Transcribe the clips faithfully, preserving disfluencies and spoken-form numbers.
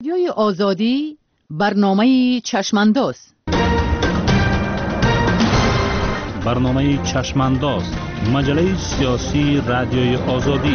رادیوی آزادی برنامه چشمانداز برنامه چشمانداز مجله سیاسی رادیوی آزادی.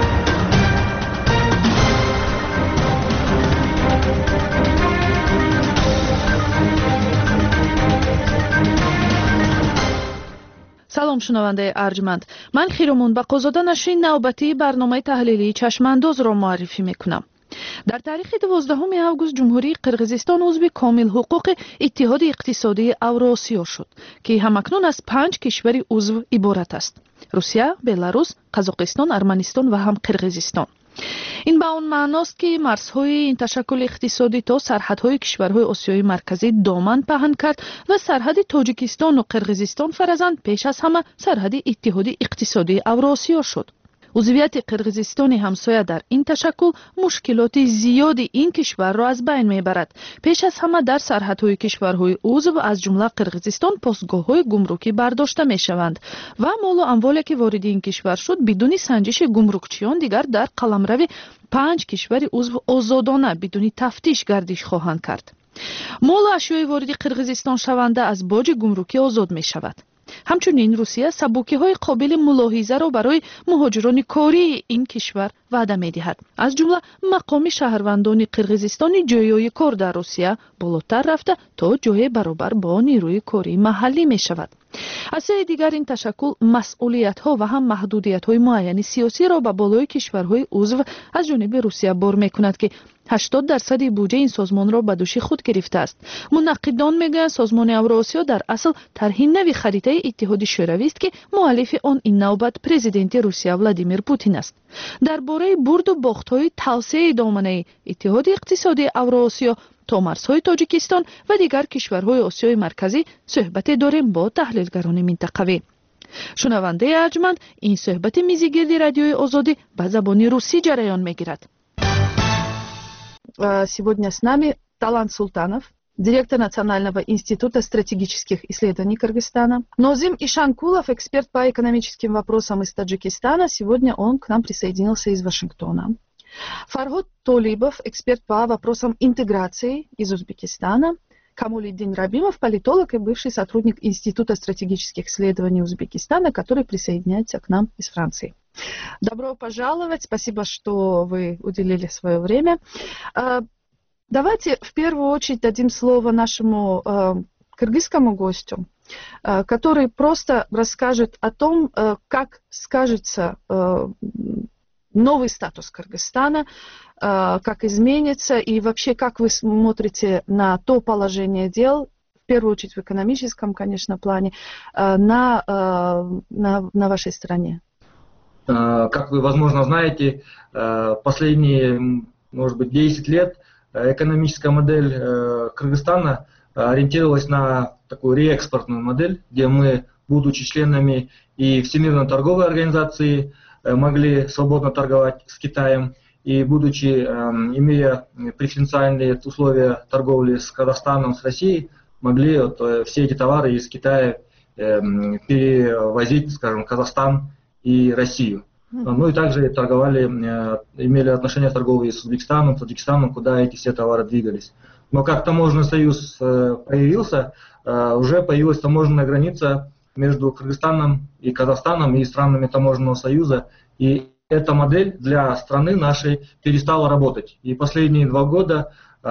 سلام شنونده ارجمند، من خیرمون با قضاده نشین نوبتی برنامه تحلیلی چشمانداز را معرفی میکنم. در تاریخ دوازدهم آگوست جمهوری قرقیزستان عضو کامل حقوق اتحاد اقتصادی اوراسیا شد که همکنون از پنج کشور عضو عبارت است: روسیه، بلاروس، قزاقستان، ارمنستان و هم قرقیزستان. این به آن معناست که مرزهای این تشکل اقتصادی تا سرحدهای کشورهای آسیای مرکزی دامن پهن کرد و سرحد تاجیکستان و قرقیزستان فرزند پیش از همه سرحد اتحاد اقتصادی اوراسیا شد. عضویت قرقیزستان همسایه در این تشکل مشکلات زیادی این کشور را از بین میبرد. پیش از همه در سرحدهای کشورهای عضو از جمله قرقیزستان پاسگاه‌های گمرکی برداشته میشوند و مال و اموالی که وارد این کشور شد بدون سنجش گمرکچیان دیگر در قلمرو پنج کشور عضو آزادانه بدون تفتیش گردش خواهند کرد. مال و اشیای وارد قرقیزستان شونده از باج گمرکی آزاد می شود. همچنین روسیه سبوکی‌های قابل ملاحظه را برای مهاجران کاری این کشور وعده می‌دهد. از جمله مقام شهروندان قرقیزستانی جایهای کار در روسیه بالاتر رفته تا جای برابر با نیروی کاری محلی می‌شود. از سوی دیگر این تشکل مسئولیت‌ها و هم محدودیت‌های معین سیاسی را به بالای کشورهای عضو از جانب روسیه بار می‌کند که هشتاد درصد بودجه این سازمان را به دوش خود گرفته است. منقدان میگویند سازمان اوراسیا در اصل طرح نوی خریطه اتحاد شوروی است که مؤلف آن این نوبت پرزیدنت روسیه ولادیمیر پوتین است. درباره برد و باخت‌های توسعه دامنه اتحاد اقتصادی اوراسیا تا مرزهای تاجیکستان و دیگر کشورهای آسیای مرکزی صحبت داریم با تحلیلگران منطقوی. شنونده ارجمند، این صحبت میزگرد رادیوی آزادی به زبان روسی جریان میگیرد. Сегодня с нами Талант Султанов, директор Национального института стратегических исследований Кыргызстана. Нозим Ишанкулов, эксперт по экономическим вопросам из Таджикистана. Сегодня он к нам присоединился из Вашингтона. Фарход Толибов, эксперт по вопросам интеграции из Узбекистана. Камолиддин Рабимов, политолог и бывший сотрудник Института стратегических исследований Узбекистана, который присоединяется к нам из Франции. Добро пожаловать, спасибо, что вы уделили свое время. Давайте в первую очередь дадим слово нашему кыргызскому гостю, который просто расскажет о том, как скажется новый статус Кыргызстана, как изменится и вообще как вы смотрите на то положение дел, в первую очередь в экономическом, конечно, плане, на, на, на вашей стране. Как вы, возможно, знаете, последние, может быть, десять лет экономическая модель Кыргызстана ориентировалась на такую реэкспортную модель, где мы, будучи членами и Всемирной торговой организации, могли свободно торговать с Китаем, и будучи, имея преференциальные условия торговли с Казахстаном, с Россией, могли вот все эти товары из Китая перевозить, скажем, в Казахстан и Россию. Ну и также торговали, имели отношения торговые с Узбекистаном, с Таджикистаном, куда эти все товары двигались. Но как таможенный союз появился, уже появилась таможенная граница между Кыргызстаном и Казахстаном и странами таможенного союза. И эта модель для страны нашей перестала работать. И последние два года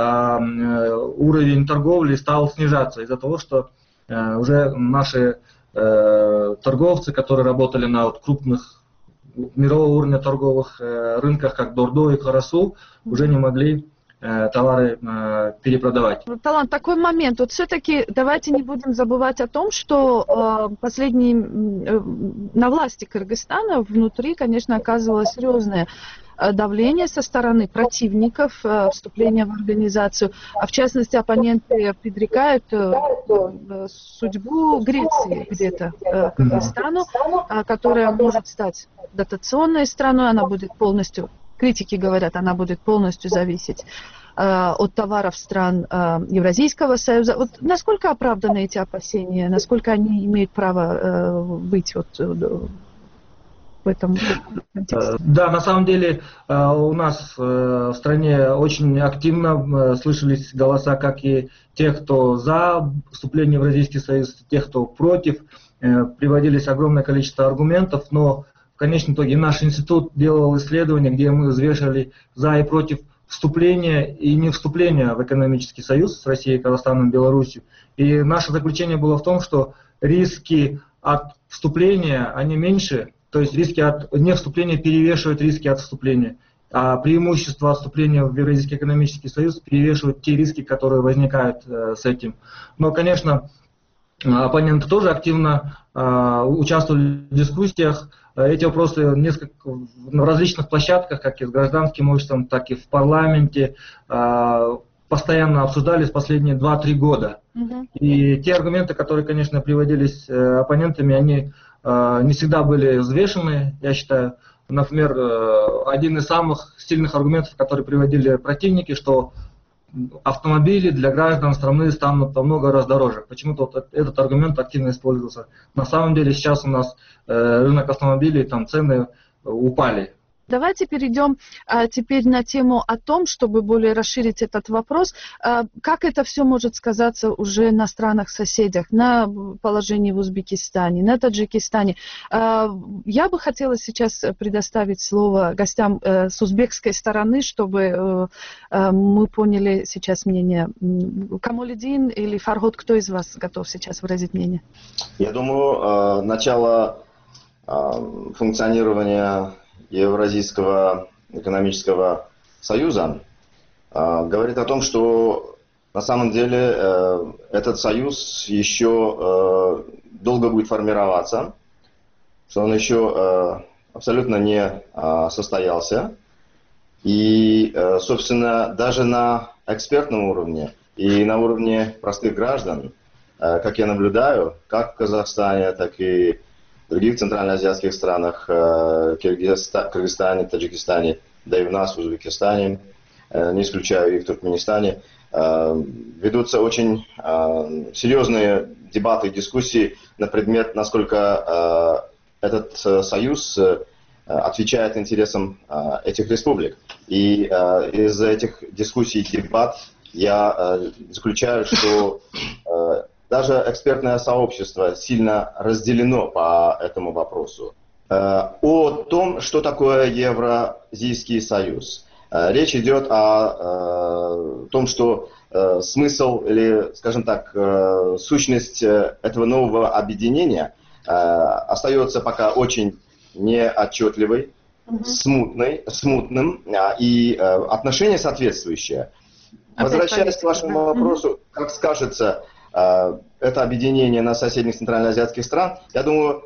уровень торговли стал снижаться из-за того, что уже наши торговцы, которые работали на вот крупных мирового уровня торговых рынках, как Дордо и Карасу, уже не могли товары перепродавать. Талант, такой момент. Вот все-таки давайте не будем забывать о том, что э, последние э, на власти Кыргызстана внутри, конечно, оказывалось серьезное давление со стороны противников э, вступления в организацию. А в частности, оппоненты предрекают э, э, судьбу Греции где-то э, Кыргызстану, э, которая может стать дотационной страной, она будет полностью, критики говорят, она будет полностью зависеть э, от товаров стран э, Евразийского союза. Вот насколько оправданы эти опасения, насколько они имеют право э, быть вот, э, в этом контексте? Да, на самом деле у нас в стране очень активно слышались голоса как и тех, кто за вступление в Евразийский союз, тех, кто против. Приводились огромное количество аргументов, но в конечном итоге наш институт делал исследования, где мы взвешивали за и против вступления и не вступления в экономический союз с Россией, Казахстаном, Беларусью. И наше заключение было в том, что риски от вступления, они меньше, то есть риски от невступления перевешивают риски от вступления, а преимущества от вступления в Евразийский экономический союз перевешивают те риски, которые возникают э, с этим. Но, конечно, оппоненты тоже активно э, участвовали в дискуссиях. Эти вопросы несколько, на различных площадках, как и с гражданским обществом, так и в парламенте, э, постоянно обсуждались последние два-три года. Uh-huh. И те аргументы, которые, конечно, приводились э, оппонентами, они э, не всегда были взвешены, я считаю. Например, э, один из самых сильных аргументов, которые приводили противники, что автомобили для граждан страны станут во много раз дороже. Почему-то вот этот аргумент активно использовался. На самом деле сейчас у нас э, рынок автомобилей, там цены упали. Давайте перейдем а, теперь на тему о том, чтобы более расширить этот вопрос, а, как это все может сказаться уже на странах-соседях, на положении в Узбекистане, на Таджикистане. А, я бы хотела сейчас предоставить слово гостям а, с узбекской стороны, чтобы а, а, мы поняли сейчас мнение. Камолидин или Фархот, кто из вас готов сейчас выразить мнение? Я думаю, начало функционирования Евразийского экономического союза э, говорит о том, что на самом деле э, этот союз еще э, долго будет формироваться, что он еще э, абсолютно не э, состоялся. И, э, собственно, даже на экспертном уровне и на уровне простых граждан, э, как я наблюдаю, как в Казахстане, так и в других центральноазиатских странах, Кыргызстане, Таджикистане, да и в нас, в Узбекистане, не исключаю и в Туркменистане, ведутся очень серьезные дебаты и дискуссии на предмет, насколько этот союз отвечает интересам этих республик. И из этих дискуссий и дебат я заключаю, что даже экспертное сообщество сильно разделено по этому вопросу. О том, что такое Евразийский союз. Речь идет о том, что смысл или, скажем так, сущность этого нового объединения остается пока очень неотчетливой, смутной, смутным, и отношение соответствующее. Возвращаясь к вашему вопросу, как скажется это объединение на соседних центральноазиатских стран, я думаю,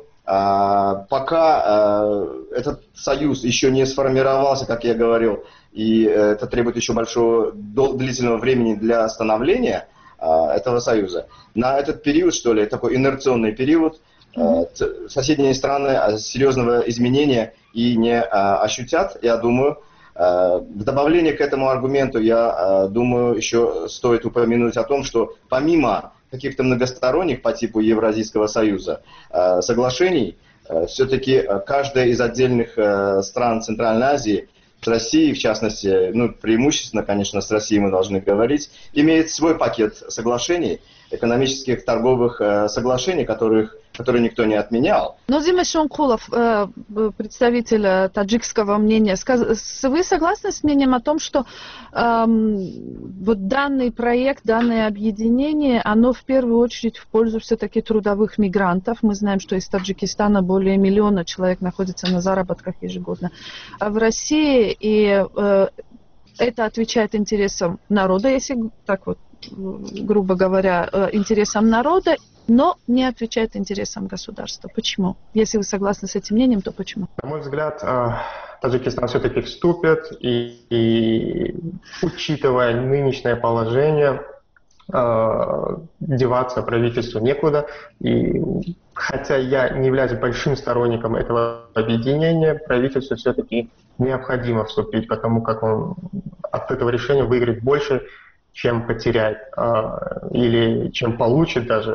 пока этот союз еще не сформировался, как я говорил, и это требует еще большого длительного времени для становления этого союза, на этот период, что ли, такой инерционный период, mm-hmm. соседние страны серьезного изменения и не ощутят, я думаю. В добавление к этому аргументу, я думаю, еще стоит упомянуть о том, что помимо каких-то многосторонних по типу Евразийского союза соглашений, все-таки каждая из отдельных стран Центральной Азии, с Россией, в частности, ну, преимущественно, конечно, с Россией мы должны говорить, имеет свой пакет соглашений, экономических, торговых соглашений, которых, которые никто не отменял. Нозим Шонкулов, представитель таджикского мнения, вы согласны с мнением о том, что эм, вот данный проект, данное объединение, оно в первую очередь в пользу все-таки трудовых мигрантов? Мы знаем, что из Таджикистана более миллиона человек находится на заработках ежегодно. А в России и э, это отвечает интересам народа, если так вот, грубо говоря, интересам народа, но не отвечает интересам государства. Почему? Если вы согласны с этим мнением, то почему? На мой взгляд, Таджикистан все-таки вступит, и, и учитывая нынешнее положение, деваться правительству некуда. И хотя я не являюсь большим сторонником этого объединения, правительству все-таки необходимо вступить, потому как он от этого решения выиграет больше, чем потеряет, или чем получит даже,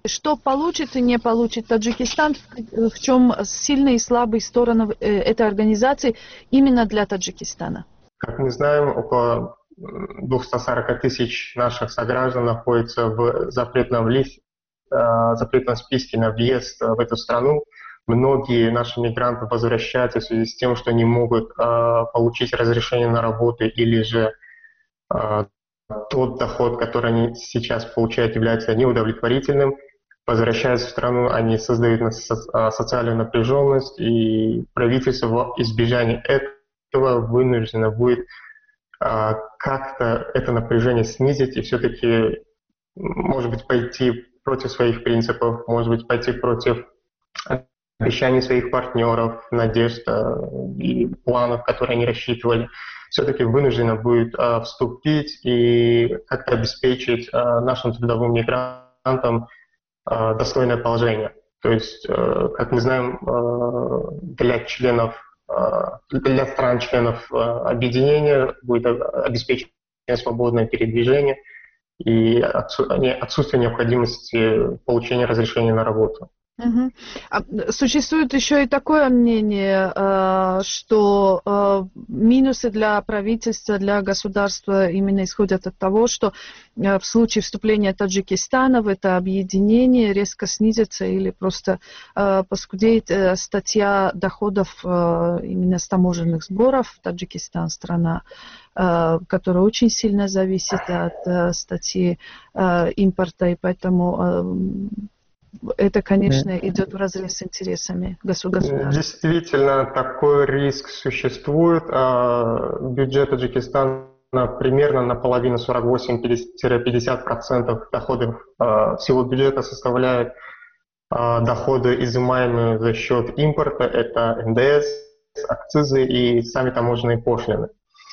Что получит и не получит Таджикистан, в чем сильные и слабые стороны этой организации именно для Таджикистана? Как мы знаем, около двести сорок тысяч наших сограждан находятся в запретном, лист, запретном списке на въезд в эту страну. Многие наши мигранты возвращаются в связи с тем, что не могут получить разрешение на работу или же тот доход, который они сейчас получают, является неудовлетворительным. Возвращаясь в страну, они создают социальную напряженность, и правительство в избежание этого вынуждено будет как-то это напряжение снизить и все-таки, может быть, пойти против своих принципов, может быть, пойти против обещаний своих партнеров, надежд и планов, которые они рассчитывали. Все-таки вынуждено будет вступить и как-то обеспечить нашим трудовым мигрантам достойное положение. То есть, как мы знаем, для членов, для стран-членов объединения будет обеспечено свободное передвижение и отсутствие необходимости получения разрешения на работу. Угу. Существует еще и такое мнение, что минусы для правительства, для государства именно исходят от того, что в случае вступления Таджикистана в это объединение резко снизится или просто поскудеет статья доходов именно с таможенных сборов. Таджикистан — страна, которая очень сильно зависит от статьи импорта, и поэтому это, конечно, идет вразрез с интересами государства. Действительно, такой риск существует. Бюджет Таджикистана примерно наполовину, сорок восемь - пятьдесят процентов доходов всего бюджета составляют доходы, изымаемые за счет импорта. Это эн дэ эс, акцизы и сами таможенные пошлины.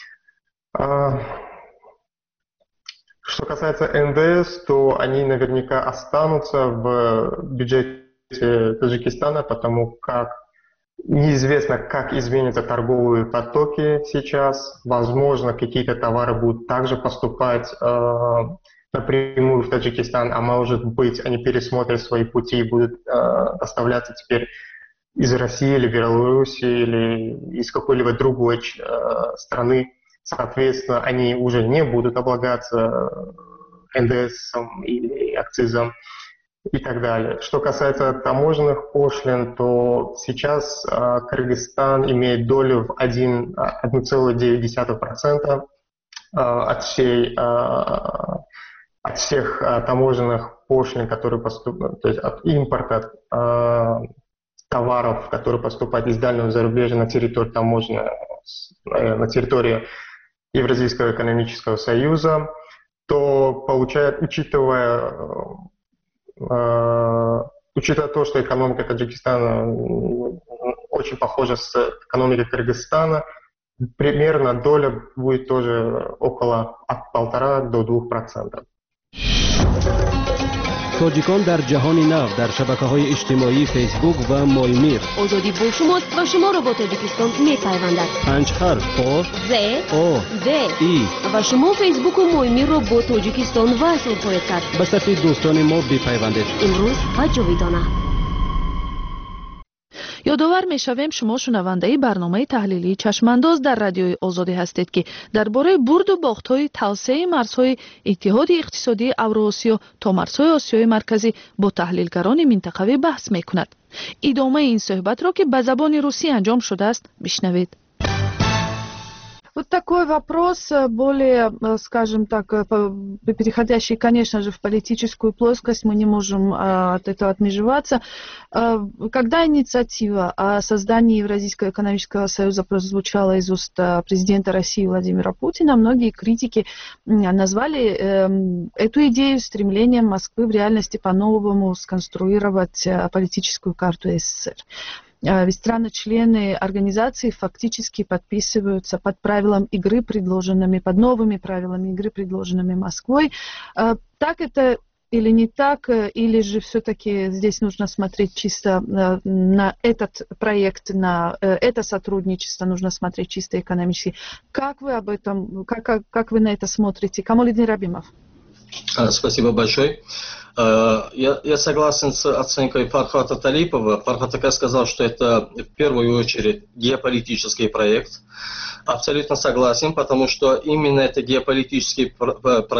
Что касается эн дэ эс, то они наверняка останутся в бюджете Таджикистана, потому как неизвестно, как изменятся торговые потоки сейчас. Возможно, какие-то товары будут также поступать э, напрямую в Таджикистан, а может быть, они пересмотрят свои пути и будут э, доставляться теперь из России или Беларуси или из какой-либо другой э, страны. Соответственно, они уже не будут облагаться эн дэ эс или акцизом и так далее. Что касается таможенных пошлин, то сейчас э, Кыргызстан имеет долю в один целых девять десятых процента э, от, всей, э, от всех э, таможенных пошлин, которые поступают, то есть от импорта э, товаров, которые поступают из дальнего зарубежья на территорию таможни, э, на территории Евразийского экономического союза, то получает, учитывая, э, учитывая то, что экономика Таджикистана очень похожа с экономикой Кыргызстана, примерно доля будет тоже около от полтора до двух процентов. تاجیکان در جهان نو در شبکه‌های اجتماعی فیسبوک و مایمیر. آزادی با شماست و شما را با تاجیکستان می‌پیوندد. پنج حرف با ز او د ای و شما فیسبوک و مایمیر را با تاجیکستان وصل خواهید کرد. به صفحه دوستان ما بپیوندید. امروز و جاویدانه. یادآور می‌شویم شما شنونده برنامه تحلیلی چشمانداز در رادیوی آزادی هستید که درباره برد و باخت‌های توسعه مرزهای اتحاد اقتصادی اوراسیا تا مرزهای آسیای مرکزی با تحلیلگران منطقوی بحث می‌کند. ادامه این صحبت را که به زبان روسی انجام شده است بشنوید. Вот такой вопрос, более, скажем так, переходящий, конечно же, в политическую плоскость, мы не можем от этого отмежеваться. Когда инициатива о создании Евразийского экономического союза прозвучала из уст президента России Владимира Путина, многие критики назвали эту идею стремлением Москвы в реальности по-новому сконструировать политическую карту эс эс эс эр. Ведь страны-члены организации фактически подписываются под правилам игры, предложенными, под новыми правилами игры, предложенными Москвой. Так это или не так, или же все-таки здесь нужно смотреть чисто на этот проект, на это сотрудничество, нужно смотреть чисто экономически. Как вы об этом, как, как вы на это смотрите? Камолидин Рабимов. Спасибо большое. Я, я согласен с оценкой Фархата Талипова. Фархат Ака сказал, что это в первую очередь геополитический проект. Абсолютно согласен, потому что именно это геополитический проект